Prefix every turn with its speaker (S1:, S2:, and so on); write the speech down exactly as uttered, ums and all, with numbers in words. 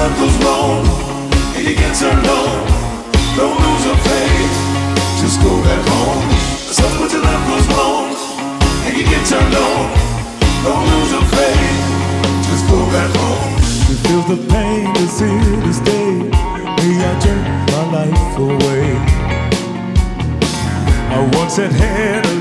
S1: love goes wrong and you get turned on, don't lose your faith, just go back home. Sometimes when your love goes wrong and you get turned on, don't lose your faith, just go back home.
S2: You feel the pain that's here to stay. May I turn my life away. I once had had a